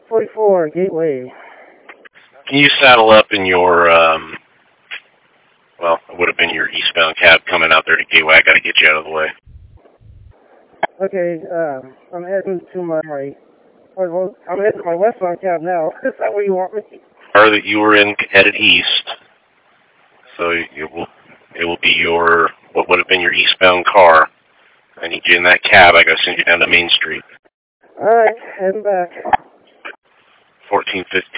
44 Gateway. Can you saddle up in your, well, it would have been your eastbound cab coming out there to Gateway. I got to get you out of the way. Okay, I'm heading to my I'm heading to my westbound cab now. Is that where you want me? Or that you were headed east. So it will be your, what would have been your eastbound car. I need you in that cab. I got to send you down to Main Street. Alright, heading back. 1415.